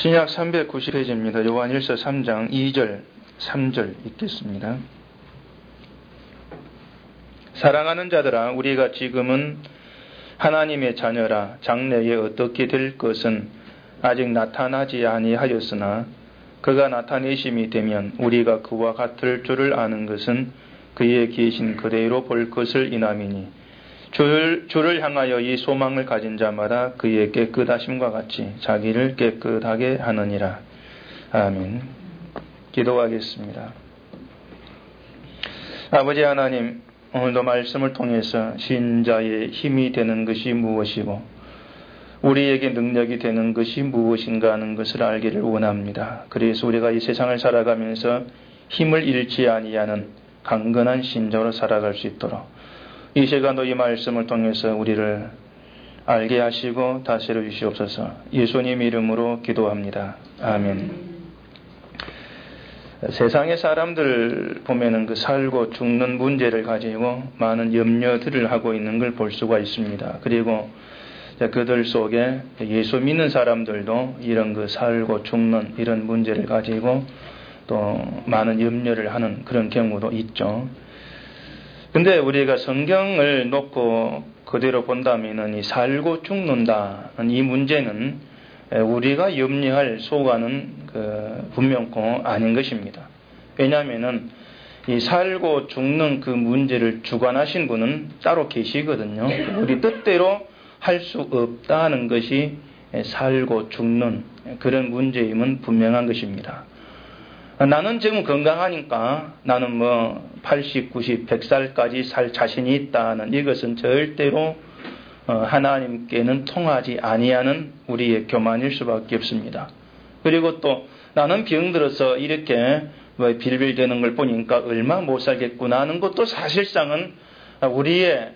신약 390페이지입니다. 요한일서 3장 2절, 3절 읽겠습니다. 사랑하는 자들아, 우리가 지금은 하나님의 자녀라. 장래에 어떻게 될 것은 아직 나타나지 아니하였으나 그가 나타내심이 되면 우리가 그와 같을 줄을 아는 것은 그의 계신 그대로 볼 것을 인함이니 주를 향하여 이 소망을 가진 자마다 그의 깨끗하심과 같이 자기를 깨끗하게 하느니라. 아멘. 기도하겠습니다. 아버지 하나님, 오늘도 말씀을 통해서 신자의 힘이 되는 것이 무엇이고 우리에게 능력이 되는 것이 무엇인가 하는 것을 알기를 원합니다. 그래서 우리가 이 세상을 살아가면서 힘을 잃지 아니하는 강건한 신자로 살아갈 수 있도록 이 시간도 이 말씀을 통해서 우리를 알게 하시고 다스려 주시옵소서. 예수님 이름으로 기도합니다. 아멘. 세상의 사람들 보면은 그 살고 죽는 문제를 가지고 많은 염려들을 하고 있는 걸 볼 수가 있습니다. 그리고 그들 속에 예수 믿는 사람들도 이런 그 살고 죽는 이런 문제를 가지고 또 많은 염려를 하는 그런 경우도 있죠. 근데 우리가 성경을 놓고 그대로 본다면은 이 살고 죽는다는 이 문제는 우리가 염려할 소관은 분명코 아닌 것입니다. 왜냐하면은 이 살고 죽는 그 문제를 주관하신 분은 따로 계시거든요. 우리 뜻대로 할 수 없다는 것이 살고 죽는 그런 문제임은 분명한 것입니다. 나는 지금 건강하니까 나는 80, 90, 100살까지 살 자신이 있다는 이것은 절대로 하나님께는 통하지 아니하는 우리의 교만일 수밖에 없습니다. 그리고 또 나는 병들어서 이렇게 빌빌대는 걸 보니까 얼마 못 살겠구나 하는 것도 사실상은 우리의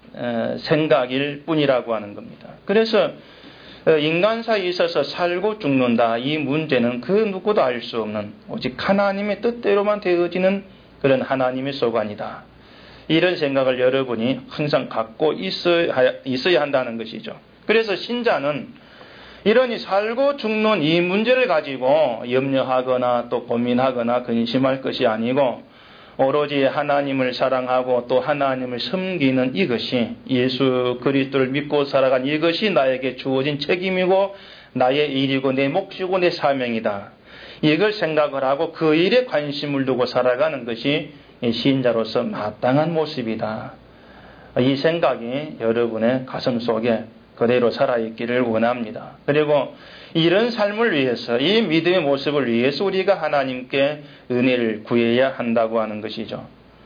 생각일 뿐이라고 하는 겁니다. 그래서 인간사에 있어서 살고 죽는다 이 문제는 그 누구도 알 수 없는 오직 하나님의 뜻대로만 되어지는 그런 하나님의 소관이다. 이런 생각을 여러분이 항상 갖고 있어야 한다는 것이죠. 그래서 신자는 이러니 살고 죽는 이 문제를 가지고 염려하거나 또 고민하거나 근심할 것이 아니고 오로지 하나님을 사랑하고 또 하나님을 섬기는 이것이 예수 그리스도를 믿고 살아간 이것이 나에게 주어진 책임이고 나의 일이고 내 몫이고 내 사명이다. 이걸 생각을 하고 그 일에 관심을 두고 살아가는 것이 신자로서 마땅한 모습이다. 이 생각이 여러분의 가슴 속에 그대로 살아있기를 원합니다. 그리고 이런 삶을 위해서 이 믿음의 모습을 위해서 우리가 하나님께 은혜를 구해야 한다고 하는 것이죠.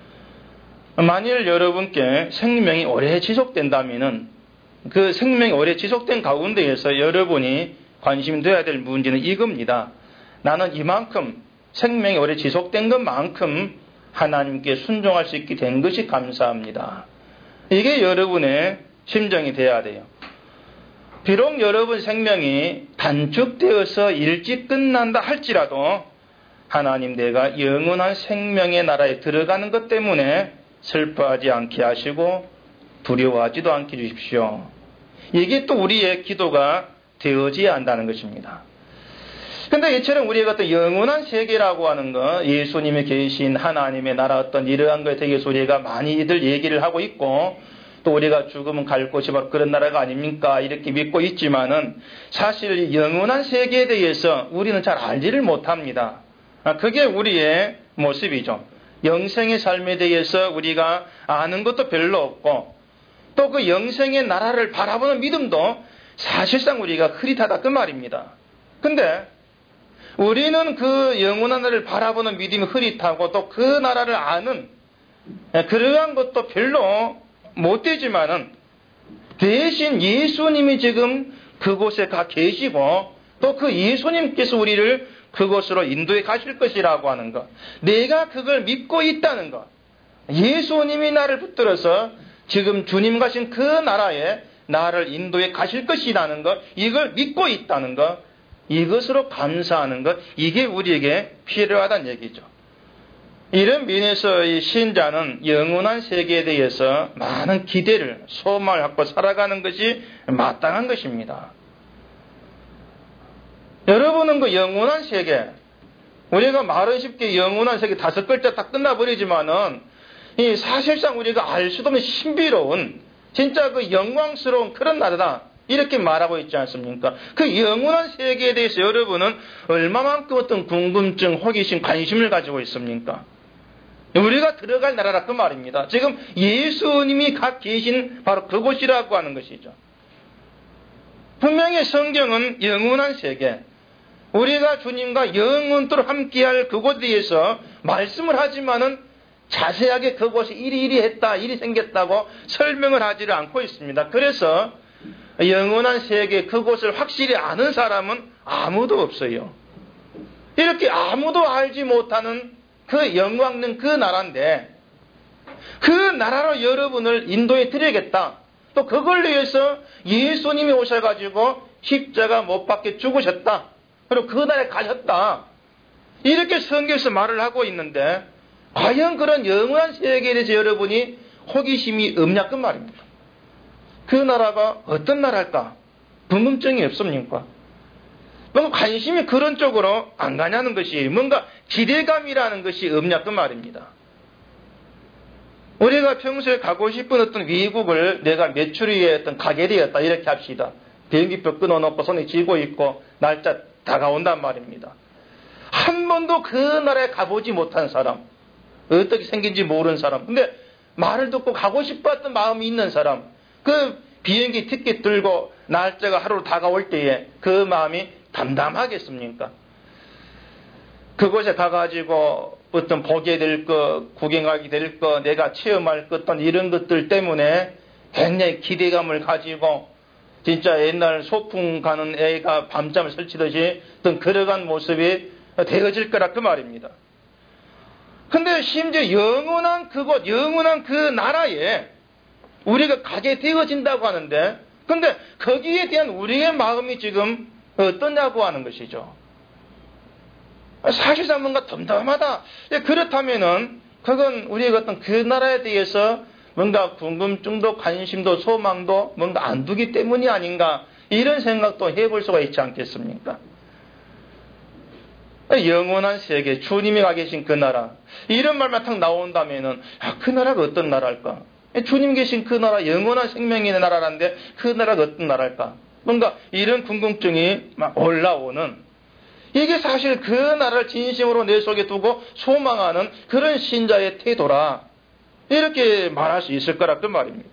만일 여러분께 생명이 오래 지속된다면 그 생명이 오래 지속된 가운데에서 여러분이 관심되어야 될 문제는 이겁니다. 나는 이만큼 생명이 오래 지속된 것만큼 하나님께 순종할 수 있게 된 것이 감사합니다. 이게 여러분의 심정이 되어야 돼요. 비록 여러분 생명이 단축되어서 일찍 끝난다 할지라도 하나님 내가 영원한 생명의 나라에 들어가는 것 때문에 슬퍼하지 않게 하시고 두려워하지도 않게 해주십시오. 이게 또 우리의 기도가 되어져야 한다는 것입니다. 그런데 이처럼 우리가 어떤 영원한 세계라고 하는 것, 예수님이 계신 하나님의 나라 어떤 이러한 것에 대해서 우리가 많이들 얘기를 하고 있고 또 우리가 죽으면 갈 곳이 바로 그런 나라가 아닙니까? 이렇게 믿고 있지만은 사실 영원한 세계에 대해서 우리는 잘 알지를 못합니다. 그게 우리의 모습이죠. 영생의 삶에 대해서 우리가 아는 것도 별로 없고 또 그 영생의 나라를 바라보는 믿음도 사실상 우리가 흐릿하다 그 말입니다. 근데 우리는 그 영원한 나라를 바라보는 믿음이 흐릿하고 또 그 나라를 아는 그러한 것도 별로 못 되지만은 대신 예수님이 지금 그곳에 가 계시고 또 그 예수님께서 우리를 그곳으로 인도해 가실 것이라고 하는 것. 내가 그걸 믿고 있다는 것. 예수님이 나를 붙들어서 지금 주님 가신 그 나라에 나를 인도해 가실 것이라는 것. 이걸 믿고 있다는 것. 이것으로 감사하는 것. 이게 우리에게 필요하다는 얘기죠. 이런 면에서 이 신자는 영원한 세계에 대해서 많은 기대를, 소망을 갖고 살아가는 것이 마땅한 것입니다. 여러분은 그 영원한 세계, 우리가 말은 쉽게 영원한 세계 5글자 딱 끝나버리지만은 이 사실상 우리가 알 수도 없는 신비로운 진짜 그 영광스러운 그런 나라다. 이렇게 말하고 있지 않습니까? 그 영원한 세계에 대해서 여러분은 얼마만큼 어떤 궁금증, 호기심, 관심을 가지고 있습니까? 우리가 들어갈 나라라 그 말입니다. 지금 예수님이 각 계신 바로 그곳이라고 하는 것이죠. 분명히 성경은 영원한 세계, 우리가 주님과 영원토록 함께할 그곳에 대해서 말씀을 하지만은 자세하게 그곳이 이리 했다, 이리 생겼다고 설명을 하지를 않고 있습니다. 그래서 영원한 세계 그곳을 확실히 아는 사람은 아무도 없어요. 이렇게 아무도 알지 못하는 그 영광 있는 그 나라인데 그 나라로 여러분을 인도해 드리겠다. 또 그걸 위해서 예수님이 오셔가지고 십자가 못 박혀 죽으셨다. 그리고 그 나라에 가셨다. 이렇게 성경에서 말을 하고 있는데 과연 그런 영원한 세계에 대해서 여러분이 호기심이 없냐 그 말입니다. 그 나라가 어떤 나라일까? 궁금증이 없습니까? 뭔가 관심이 그런 쪽으로 안 가냐는 것이 뭔가 기대감이라는 것이 없냐 그 말입니다. 우리가 평소에 가고 싶은 어떤 외국을 내가 며칠 후에 어떤 가게 되었다 이렇게 합시다. 비행기표 끊어놓고 손에 쥐고 있고 날짜 다가온단 말입니다. 한 번도 그 나라에 가보지 못한 사람, 어떻게 생긴지 모르는 사람, 근데 말을 듣고 가고 싶었던 마음이 있는 사람, 그 비행기 티켓 들고 날짜가 하루로 다가올 때에 그 마음이 담담하겠습니까? 그곳에 가가지고 어떤 보게 될 것, 구경하게 될 것, 내가 체험할 것, 어떤 이런 것들 때문에 굉장히 기대감을 가지고 진짜 옛날 소풍 가는 애가 밤잠을 설치듯이 어떤 걸어간 모습이 되어질 거라 그 말입니다. 근데 심지어 영원한 그곳, 영원한 그 나라에 우리가 가게 되어진다고 하는데, 근데 거기에 대한 우리의 마음이 지금 어떠냐고 하는 것이죠. 사실상 뭔가 덤덤하다. 그렇다면은 그건 우리가 어떤 그 나라에 대해서 뭔가 궁금증도 관심도 소망도 뭔가 안 두기 때문이 아닌가 이런 생각도 해볼 수가 있지 않겠습니까? 영원한 세계, 주님이 가 계신 그 나라, 이런 말만 딱 나온다면은 그 나라가 어떤 나라일까? 주님 계신 그 나라, 영원한 생명의 나라라는데 그 나라가 어떤 나라일까? 뭔가 이런 궁금증이 막 올라오는, 이게 사실 그 나라를 진심으로 내 속에 두고 소망하는 그런 신자의 태도라 이렇게 말할 수 있을 거라 그 말입니다.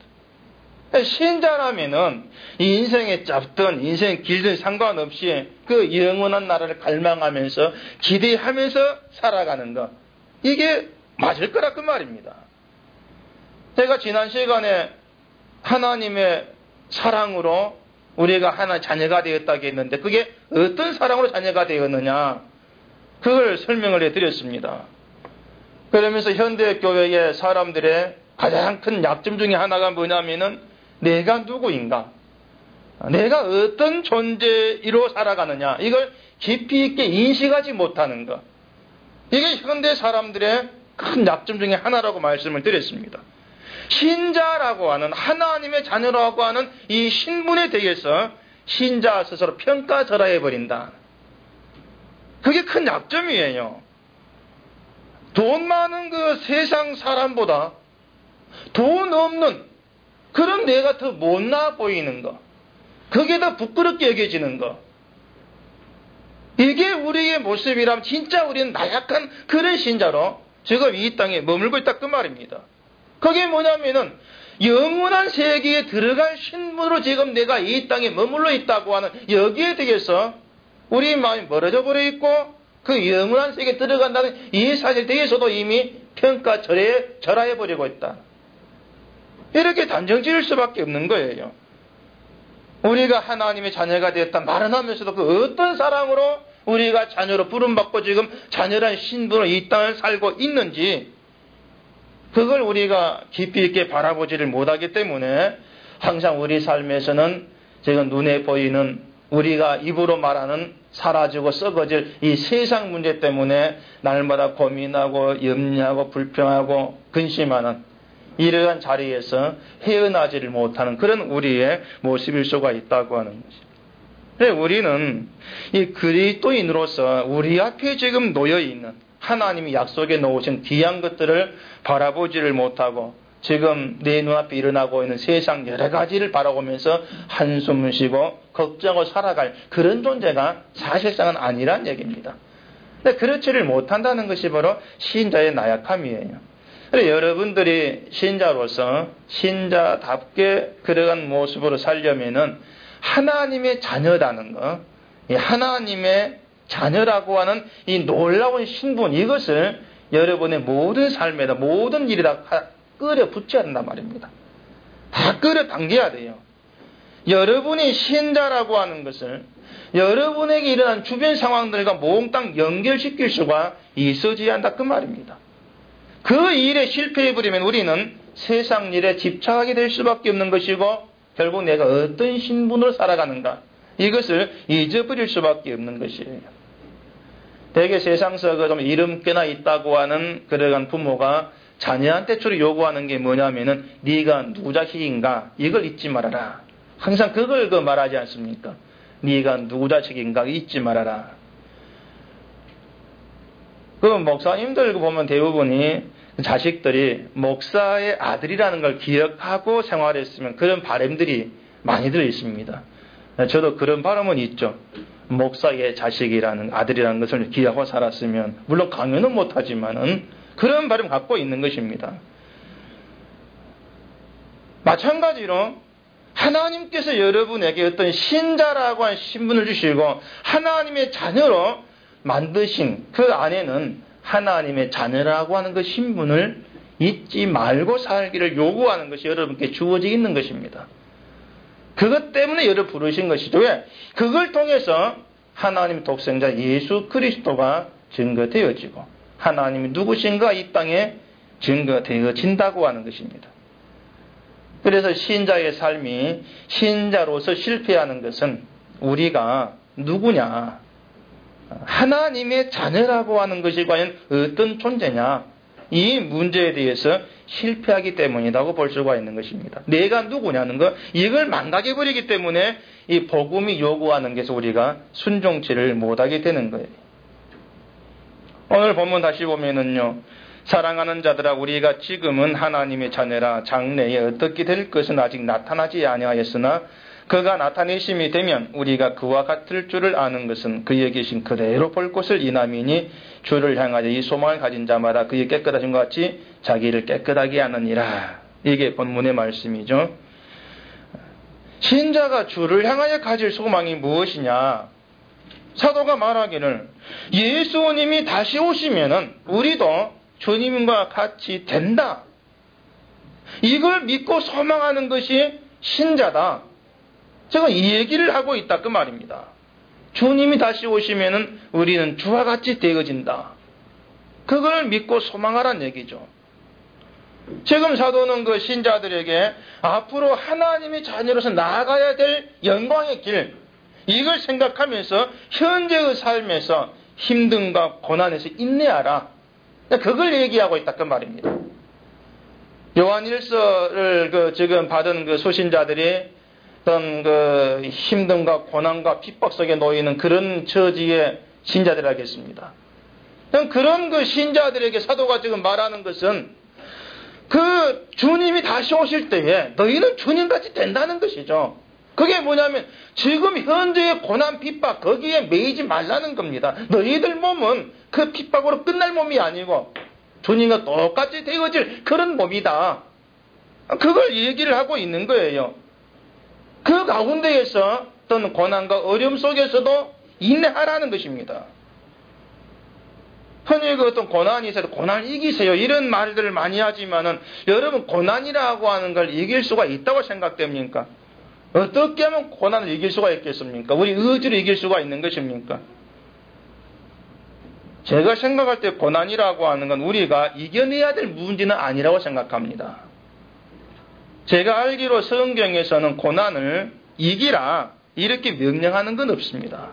신자라면은 인생의 짧든 인생의 길든 상관없이 그 영원한 나라를 갈망하면서 기대하면서 살아가는 것, 이게 맞을 거라 그 말입니다. 제가 지난 시간에 하나님의 사랑으로 우리가 하나의 자녀가 되었다고 했는데 그게 어떤 사랑으로 자녀가 되었느냐 그걸 설명을 해드렸습니다. 그러면서 현대교회의 사람들의 가장 큰 약점 중에 하나가 뭐냐면은 내가 누구인가, 내가 어떤 존재로 살아가느냐, 이걸 깊이 있게 인식하지 못하는 것, 이게 현대 사람들의 큰 약점 중에 하나라고 말씀을 드렸습니다. 신자라고 하는, 하나님의 자녀라고 하는 이 신분에 대해서 신자 스스로 평가절하해버린다. 그게 큰 약점이에요. 돈 많은 그 세상 사람보다 돈 없는 그런 내가 더 못나 보이는 거, 그게 더 부끄럽게 여겨지는 거, 이게 우리의 모습이라면 진짜 우리는 나약한 그런 신자로 지금 이 땅에 머물고 있다 그 말입니다. 그게 뭐냐면은 영원한 세계에 들어갈 신분으로 지금 내가 이 땅에 머물러 있다고 하는 여기에 대해서 우리 마음이 멀어져 버려 있고, 그 영원한 세계에 들어간다는 이 사실에 대해서도 이미 평가절하해버리고 있다. 이렇게 단정 지을 수밖에 없는 거예요. 우리가 하나님의 자녀가 되었다 말은 하면서도 그 어떤 사랑으로 우리가 자녀로 부름받고 지금 자녀란 신분으로 이 땅을 살고 있는지 그걸 우리가 깊이 있게 바라보지를 못하기 때문에 항상 우리 삶에서는 지금 눈에 보이는 우리가 입으로 말하는 사라지고 썩어질 이 세상 문제 때문에 날마다 고민하고 염려하고 불평하고 근심하는 이러한 자리에서 헤어나지를 못하는 그런 우리의 모습일 수가 있다고 하는 것입니다. 우리는 이 그리스도인으로서 우리 앞에 지금 놓여있는 하나님이 약속에 놓으신 귀한 것들을 바라보지를 못하고 지금 내 눈앞에 일어나고 있는 세상 여러 가지를 바라보면서 한숨을 쉬고 걱정하고 살아갈 그런 존재가 사실상은 아니란 얘기입니다. 근데 그렇지를 못한다는 것이 바로 신자의 나약함이에요. 여러분들이 신자로서 신자답게 그러한 모습으로 살려면은 하나님의 자녀라는 것, 하나님의 자녀라고 하는 이 놀라운 신분, 이것을 여러분의 모든 삶에다, 모든 일에다 끌어 붙여야 된단 말입니다. 다 끌어 당겨야 돼요. 여러분이 신자라고 하는 것을 여러분에게 일어난 주변 상황들과 몽땅 연결시킬 수가 있어져야 한다, 그 말입니다. 그 일에 실패해버리면 우리는 세상 일에 집착하게 될 수밖에 없는 것이고 결국 내가 어떤 신분으로 살아가는가, 이것을 잊어버릴 수밖에 없는 것이에요. 대개 세상서 좀 이름께나 있다고 하는 그러한 부모가 자녀한테 주로 요구하는 게 뭐냐면은 네가 누구 자식인가 이걸 잊지 말아라. 항상 그걸 말하지 않습니까? 네가 누구 자식인가 잊지 말아라. 그 목사님들 보면 대부분이 자식들이 목사의 아들이라는 걸 기억하고 생활했으면 그런 바람들이 많이들 있습니다. 저도 그런 바람은 있죠. 목사의 자식이라는 아들이라는 것을 기억하고 살았으면, 물론 강요는 못하지만은 그런 바람 갖고 있는 것입니다. 마찬가지로 하나님께서 여러분에게 어떤 신자라고 하는 신분을 주시고 하나님의 자녀로 만드신 그 안에는 하나님의 자녀라고 하는 그 신분을 잊지 말고 살기를 요구하는 것이 여러분께 주어져 있는 것입니다. 그것 때문에 여러분 부르신 것이죠. 왜? 그걸 통해서 하나님 독생자 예수 그리스도가 증거되어지고 하나님이 누구신가 이 땅에 증거되어진다고 하는 것입니다. 그래서 신자의 삶이 신자로서 실패하는 것은 우리가 누구냐, 하나님의 자녀라고 하는 것이 과연 어떤 존재냐, 이 문제에 대해서 실패하기 때문이라고 볼 수가 있는 것입니다. 내가 누구냐는 것, 이걸 망각해버리기 때문에 이 복음이 요구하는 것에서 우리가 순종치를 못하게 되는 거예요. 오늘 본문 다시 보면은요, 사랑하는 자들아 우리가 지금은 하나님의 자녀라 장래에 어떻게 될 것은 아직 나타나지 아니하였으나 그가 나타내심이 되면 우리가 그와 같을 줄을 아는 것은 그에 계신 그대로 볼 것을 이남이니 주를 향하여 이 소망을 가진 자마다 그의 깨끗하신 것 같이 자기를 깨끗하게 하느니라. 이게 본문의 말씀이죠. 신자가 주를 향하여 가질 소망이 무엇이냐? 사도가 말하기를 예수님이 다시 오시면은 우리도 주님과 같이 된다. 이걸 믿고 소망하는 것이 신자다. 제가 이 얘기를 하고 있다 그 말입니다. 주님이 다시 오시면은 우리는 주와 같이 되어진다. 그걸 믿고 소망하라는 얘기죠. 지금 사도는 그 신자들에게 앞으로 하나님의 자녀로서 나아가야 될 영광의 길, 이걸 생각하면서 현재의 삶에서 힘듦과 고난에서 인내하라. 그걸 얘기하고 있다 그 말입니다. 요한일서를 지금 받은 그 소신자들이 어떤 그 힘듦과 고난과 핍박 속에 놓이는 그런 처지의 신자들이겠습니다. 그런 그 신자들에게 사도가 지금 말하는 것은 그 주님이 다시 오실 때에 너희는 주님같이 된다는 것이죠. 그게 뭐냐면 지금 현재의 고난 핍박 거기에 매이지 말라는 겁니다. 너희들 몸은 그 핍박으로 끝날 몸이 아니고 주님과 똑같이 되어질 그런 몸이다. 그걸 얘기를 하고 있는 거예요. 그 가운데에서 어떤 고난과 어려움 속에서도 인내하라는 것입니다. 흔히 그 어떤 고난이 있어도 고난을 이기세요 이런 말들을 많이 하지만은 여러분 고난이라고 하는 걸 이길 수가 있다고 생각됩니까? 어떻게 하면 고난을 이길 수가 있겠습니까? 우리 의지로 이길 수가 있는 것입니까? 제가 생각할 때 고난이라고 하는 건 우리가 이겨내야 될 문제는 아니라고 생각합니다. 제가 알기로 성경에서는 고난을 이기라 이렇게 명령하는 건 없습니다.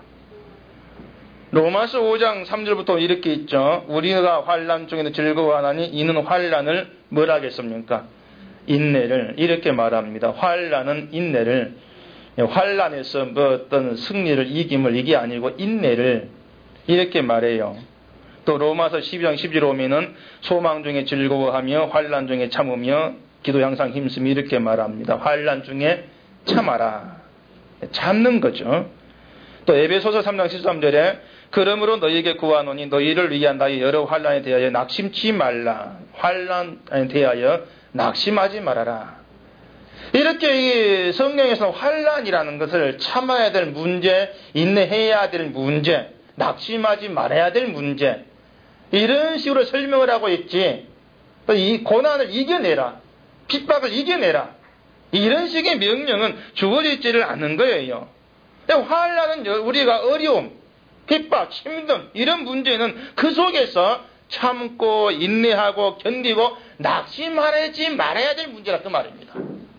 로마서 5장 3절부터 이렇게 있죠. 우리가 환난 중에도 즐거워하나니 이는 환난을 뭘 하겠습니까? 인내를 이렇게 말합니다. 환난은 인내를 환란에서 뭐 어떤 승리를 이김을 이게 아니고 인내를 이렇게 말해요. 또 로마서 12장 10절 오면은 소망 중에 즐거워하며 환란 중에 참으며 기도 항상 힘쓰며 이렇게 말합니다. 환란 중에 참아라. 참는 거죠. 또 에베소서 3장 13절에 그러므로 너희에게 구하노니 너희를 위한 나의 여러 환란에 대하여 낙심치 말라. 환란에 대하여 낙심하지 말아라. 이렇게 이 성경에서 환란이라는 것을 참아야 될 문제, 인내해야 될 문제, 낙심하지 말아야 될 문제, 이런 식으로 설명을 하고 있지. 이 고난을 이겨내라, 핍박을 이겨내라, 이런 식의 명령은 주어지지를 않는 거예요. 환란은 우리가 어려움, 핍박, 힘듦 이런 문제는 그 속에서 참고 인내하고 견디고 낙심하지 말아야 될 문제라 그 말입니다.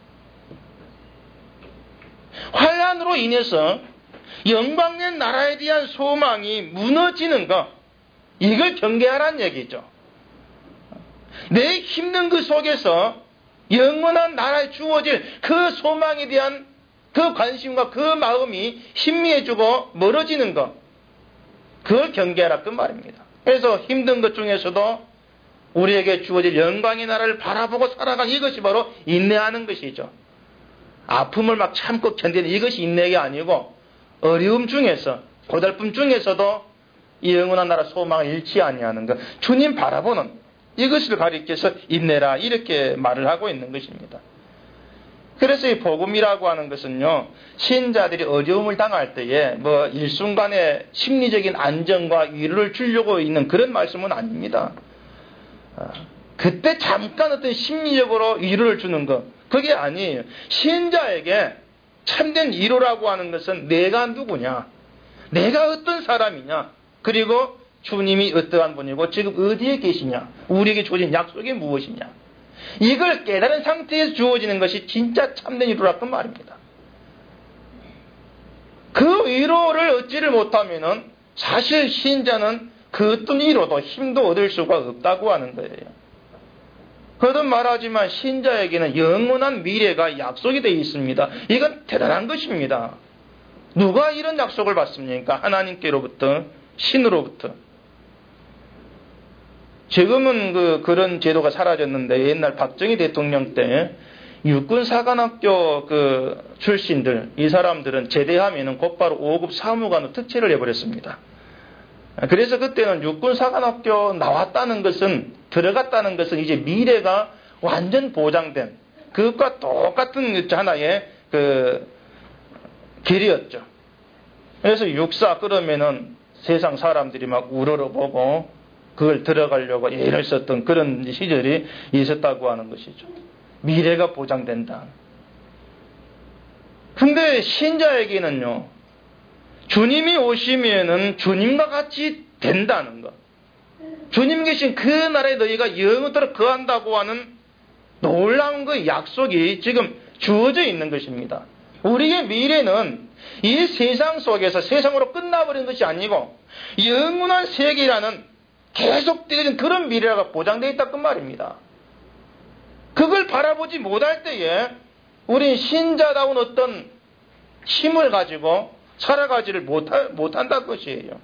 환란으로 인해서 영광의 나라에 대한 소망이 무너지는 것, 이걸 경계하라는 얘기죠. 내 힘든 그 속에서 영원한 나라에 주어질 그 소망에 대한 그 관심과 그 마음이 희미해지고 멀어지는 것, 그걸 경계하라 그 말입니다. 그래서 힘든 것 중에서도 우리에게 주어질 영광의 나라를 바라보고 살아가는 이것이 바로 인내하는 것이죠. 아픔을 막 참고 견디는 이것이 인내가 아니고 어려움 중에서 고달픔 중에서도 이 영원한 나라 소망을 잃지 아니하는 것, 주님 바라보는 이것을 가리켜서 인내라 이렇게 말을 하고 있는 것입니다. 그래서 이 복음이라고 하는 것은요, 신자들이 어려움을 당할 때에 뭐 일순간의 심리적인 안정과 위로를 주려고 있는 그런 말씀은 아닙니다. 그때 잠깐 어떤 심리적으로 위로를 주는 것, 그게 아니에요. 신자에게 참된 위로라고 하는 것은 내가 누구냐, 내가 어떤 사람이냐, 그리고 주님이 어떠한 분이고 지금 어디에 계시냐, 우리에게 주어진 약속이 무엇이냐, 이걸 깨달은 상태에서 주어지는 것이 진짜 참된 위로라 그 말입니다. 그 위로를 얻지를 못하면은 사실 신자는 그 어떤 위로도 힘도 얻을 수가 없다고 하는 거예요. 거듭 말하지만 신자에게는 영원한 미래가 약속이 되어 있습니다. 이건 대단한 것입니다. 누가 이런 약속을 받습니까? 하나님께로부터, 신으로부터. 지금은 그런 제도가 사라졌는데 옛날 박정희 대통령 때 육군사관학교 출신들, 이 사람들은 제대하면은 곧바로 5급 사무관으로 특채를 해버렸습니다. 그래서 그때는 육군사관학교 나왔다는 것은, 들어갔다는 것은 이제 미래가 완전 보장된 그것과 똑같은 하나의 길이었죠. 그래서 육사 그러면은 세상 사람들이 막 우러러보고 그걸 들어가려고 애를 썼던 그런 시절이 있었다고 하는 것이죠. 미래가 보장된다. 근데 신자에게는요, 주님이 오시면은 주님과 같이 된다는 것, 주님 계신 그 나라에 너희가 영원토록 거한다고 하는 놀라운 그 약속이 지금 주어져 있는 것입니다. 우리의 미래는 이 세상 속에서 세상으로 끝나버린 것이 아니고 영원한 세계라는 계속되어진 그런 미래가 보장되어 있다 그 말입니다. 그걸 바라보지 못할 때에 우린 신자다운 어떤 힘을 가지고 살아가지를 못한다는 것이에요.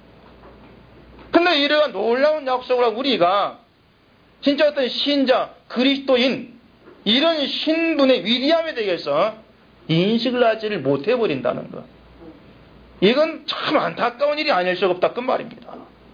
근데 이러한 놀라운 약속을 우리가 진짜 어떤 신자, 그리스도인, 이런 신분의 위대함에 대해서 인식을 하지를 못해버린다는 것, 이건 참 안타까운 일이 아닐 수가 없다 그 말입니다.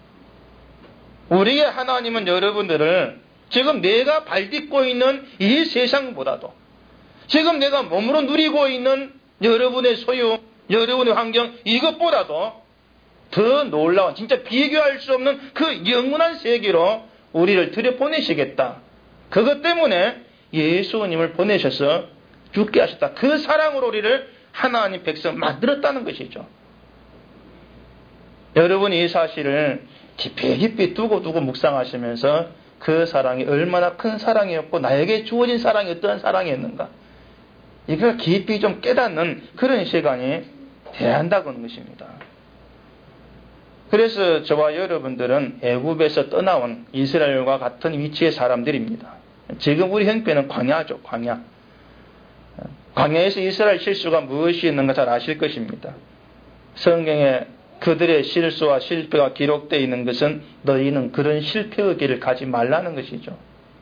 우리의 하나님은 여러분들을 지금 내가 발딛고 있는 이 세상보다도, 지금 내가 몸으로 누리고 있는 여러분의 소유, 여러분의 환경, 이것보다도 더 놀라운, 진짜 비교할 수 없는 그 영원한 세계로 우리를 들여보내시겠다. 그것 때문에 예수님을 보내셔서 죽게 하셨다. 그 사랑으로 우리를 하나님 백성 만들었다는 것이죠. 여러분이 이 사실을 깊이 두고 묵상하시면서 그 사랑이 얼마나 큰 사랑이었고 나에게 주어진 사랑이 어떠한 사랑이었는가, 이걸 깊이 좀 깨닫는 그런 시간이 돼야 한다고 하는 것입니다. 그래서 저와 여러분들은 애굽에서 떠나온 이스라엘과 같은 위치의 사람들입니다. 지금 우리 형편은 광야죠, 광야. 광야에서 이스라엘 실수가 무엇이 있는가 잘 아실 것입니다. 성경에 그들의 실수와 실패가 기록되어 있는 것은 너희는 그런 실패의 길을 가지 말라는 것이죠.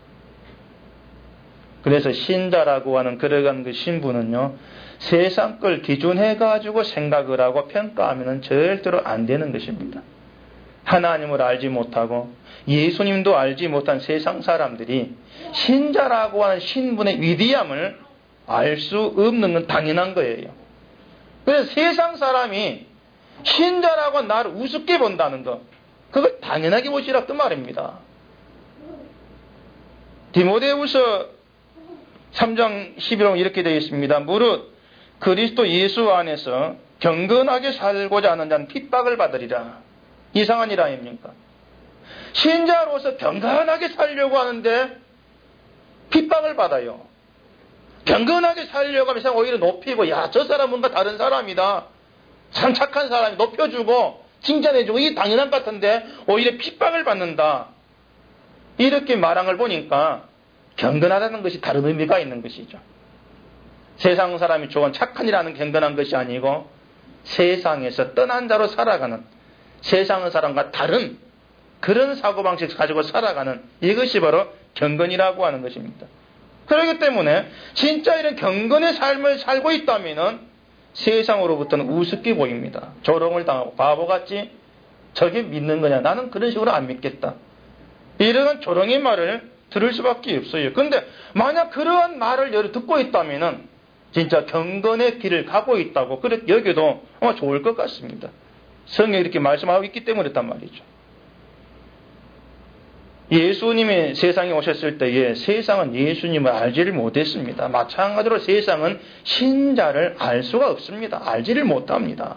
그래서 신자라고 하는 그러한 그 신분은요, 세상 걸 기준해가지고 생각을 하고 평가하면 절대로 안 되는 것입니다. 하나님을 알지 못하고 예수님도 알지 못한 세상 사람들이 신자라고 하는 신분의 위대함을 알 수 없는 건 당연한 거예요. 그래서 세상 사람이 신자라고 나를 우습게 본다는 것, 그걸 당연하게 보시라 그 말입니다. 디모데후서 3장 11절 이렇게 되어 있습니다. 무릇 그리스도 예수 안에서 경건하게 살고자 하는 자는 핍박을 받으리라. 이상한 일 아닙니까? 신자로서 경건하게 살려고 하는데 핍박을 받아요. 경건하게 살려고 하면 세상 오히려 높이고, 야, 저 사람은 뭔가 다른 사람이다, 참 착한 사람이 높여주고 칭찬해주고 이게 당연한 것 같은데 오히려 핍박을 받는다, 이렇게 말한 걸 보니까 경건하다는 것이 다른 의미가 있는 것이죠. 세상 사람이 좋은 착한이라는 경건한 것이 아니고 세상에서 떠난 자로 살아가는, 세상 사람과 다른 그런 사고방식 가지고 살아가는, 이것이 바로 경건이라고 하는 것입니다. 그렇기 때문에 진짜 이런 경건의 삶을 살고 있다면 세상으로부터는 우습게 보입니다. 조롱을 당하고 바보같이 저게 믿는 거냐, 나는 그런 식으로 안 믿겠다, 이러한 조롱의 말을 들을 수밖에 없어요. 그런데 만약 그러한 말을 듣고 있다면 진짜 경건의 길을 가고 있다고 그렇게 여겨도 좋을 것 같습니다. 성경이 이렇게 말씀하고 있기 때문에 그랬단 말이죠. 예수님이 세상에 오셨을 때에 세상은 예수님을 알지를 못했습니다. 마찬가지로 세상은 신자를 알 수가 없습니다. 알지를 못합니다.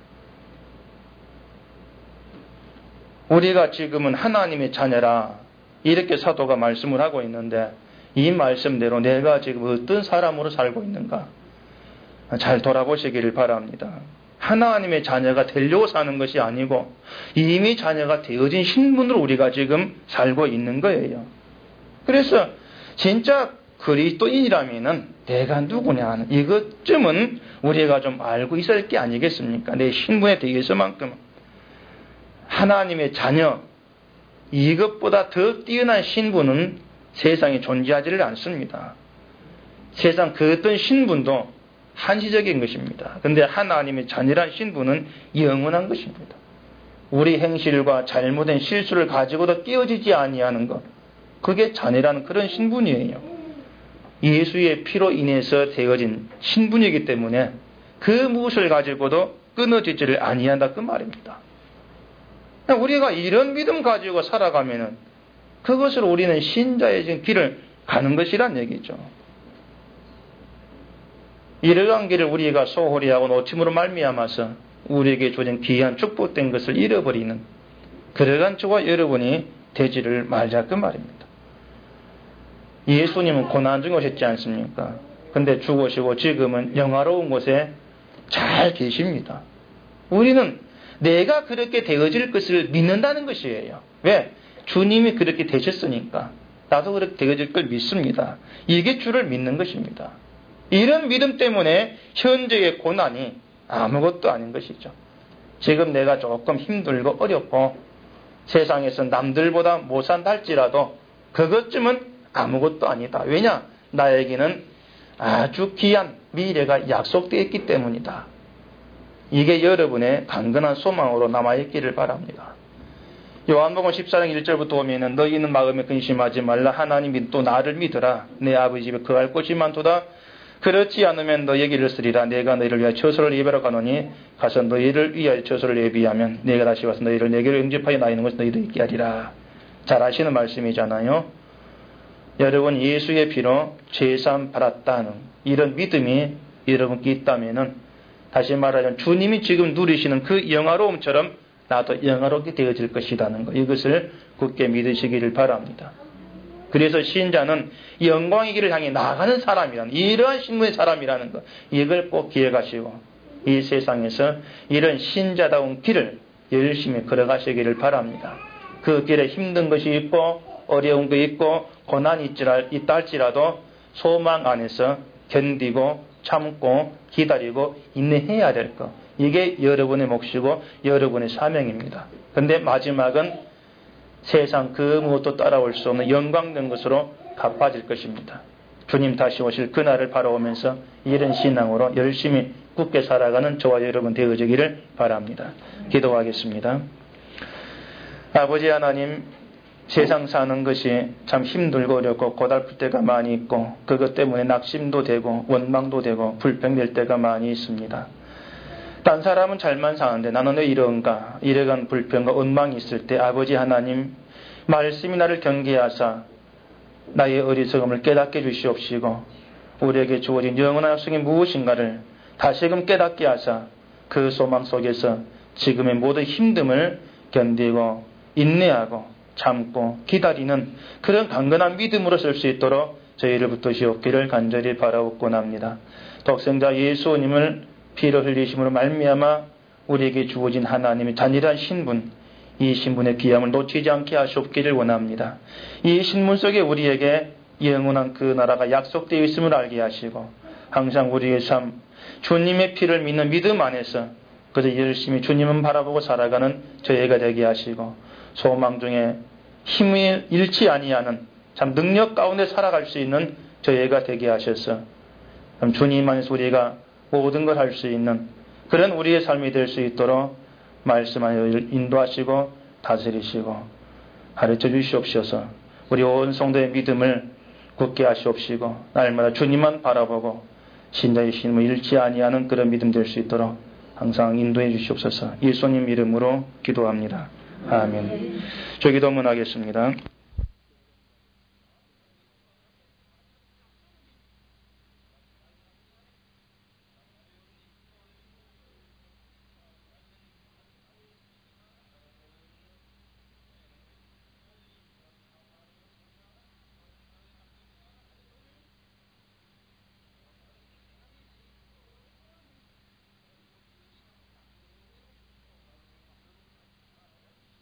우리가 지금은 하나님의 자녀라, 이렇게 사도가 말씀을 하고 있는데 이 말씀대로 내가 지금 어떤 사람으로 살고 있는가 잘 돌아보시기를 바랍니다. 하나님의 자녀가 되려고 사는 것이 아니고 이미 자녀가 되어진 신분으로 우리가 지금 살고 있는 거예요. 그래서 진짜 그리스도인이라면은 내가 누구냐 하는 이것쯤은 우리가 좀 알고 있을 게 아니겠습니까? 내 신분에 대해서만큼. 하나님의 자녀, 이것보다 더 뛰어난 신분은 세상에 존재하지를 않습니다. 세상 그 어떤 신분도 한시적인 것입니다. 그런데 하나님의 자녀란 신분은 영원한 것입니다. 우리 행실과 잘못된 실수를 가지고도 깨어지지 아니하는 것, 그게 자녀라는 그런 신분이에요. 예수의 피로 인해서 되어진 신분이기 때문에 그 무엇을 가지고도 끊어지지를 아니한다 그 말입니다. 우리가 이런 믿음 가지고 살아가면은 그것을 우리는 신자의 길을 가는 것이란 얘기죠. 이러한 길을 우리가 소홀히 하고 놓침으로 말미암아서 우리에게 주어진 귀한 축복된 것을 잃어버리는 그러한 저와 여러분이 되지를 말자 그 말입니다. 예수님은 고난 중에 오셨지 않습니까? 근데 죽으시고 지금은 영화로운 곳에 잘 계십니다. 우리는 내가 그렇게 되어질 것을 믿는다는 것이에요. 왜? 주님이 그렇게 되셨으니까 나도 그렇게 되어질 걸 믿습니다. 이게 주를 믿는 것입니다. 이런 믿음 때문에 현재의 고난이 아무것도 아닌 것이죠. 지금 내가 조금 힘들고 어렵고 세상에서 남들보다 못 산다 할지라도 그것쯤은 아무것도 아니다. 왜냐? 나에게는 아주 귀한 미래가 약속되어 있기 때문이다. 이게 여러분의 강건한 소망으로 남아있기를 바랍니다. 요한복음 14장 1절부터 보면은 너희는 마음에 근심하지 말라. 하나님이 또 나를 믿으라. 내 아버지 집에 거할 곳이 많도다. 그렇지 않으면 너희에게 쓰리라. 내가 너희를 위하여 처소를 예비하러 가노니 가서 너희를 위하여 처소를 예비하면 내가 다시 와서 너희를 내게로 영접하여 나 있는 것을 너희도 있게 하리라. 잘 아시는 말씀이잖아요. 여러분 예수의 피로 죄사함 받았다는 이런 믿음이 여러분께 있다면은 다시 말하자면 주님이 지금 누리시는 그 영화로움처럼 나도 영화롭게 되어질 것이라는 것, 이것을 굳게 믿으시기를 바랍니다. 그래서 신자는 영광의 길을 향해 나아가는 사람이라는, 이러한 신분의 사람이라는 것, 이걸 꼭 기억하시고 이 세상에서 이런 신자다운 길을 열심히 걸어가시기를 바랍니다. 그 길에 힘든 것이 있고 어려운 게 있고 고난이 있다 할지라도 소망 안에서 견디고 참고 기다리고 인내해야 될 것. 이게 여러분의 몫이고 여러분의 사명입니다. 그런데 마지막은 세상 그 무엇도 따라올 수 없는 영광된 것으로 갚아질 것입니다. 주님 다시 오실 그날을 바라보면서 이런 신앙으로 열심히 굳게 살아가는 저와 여러분 되어지기를 바랍니다. 기도하겠습니다. 아버지 하나님, 세상 사는 것이 참 힘들고 어렵고 고달플 때가 많이 있고 그것 때문에 낙심도 되고 원망도 되고 불평될 때가 많이 있습니다. 딴 사람은 잘만 사는데 나는 왜 이런가, 이래간 불평과 원망이 있을 때 아버지 하나님, 말씀이 나를 경계하사 나의 어리석음을 깨닫게 주시옵시고 우리에게 주어진 영원한 약속이 무엇인가를 다시금 깨닫게 하사 그 소망 속에서 지금의 모든 힘듦을 견디고 인내하고 참고 기다리는 그런 강건한 믿음으로 설 수 있도록 저희를 붙드시옵기를 간절히 바라옵곤 합니다. 독생자 예수님을 피를 흘리심으로 말미암아 우리에게 주어진 하나님의 단일한 신분, 이 신분의 귀함을 놓치지 않게 하시옵기를 원합니다. 이 신분 속에 우리에게 영원한 그 나라가 약속되어 있음을 알게 하시고 항상 우리의 삶, 주님의 피를 믿는 믿음 안에서 그저 열심히 주님은 바라보고 살아가는 저희가 되게 하시고 소망 중에 힘이 잃지 아니하는 참 능력 가운데 살아갈 수 있는 저희가 되게 하셔서 주님 안에서 우리가 모든 걸 할 수 있는 그런 우리의 삶이 될 수 있도록 말씀하여 인도하시고 다스리시고 가르쳐 주시옵소서. 우리 온 성도의 믿음을 굳게 하시옵시고 날마다 주님만 바라보고 신자의 신임을 잃지 아니하는 그런 믿음 될 수 있도록 항상 인도해 주시옵소서. 예수님 이름으로 기도합니다. 아멘. 저 기도문 하겠습니다.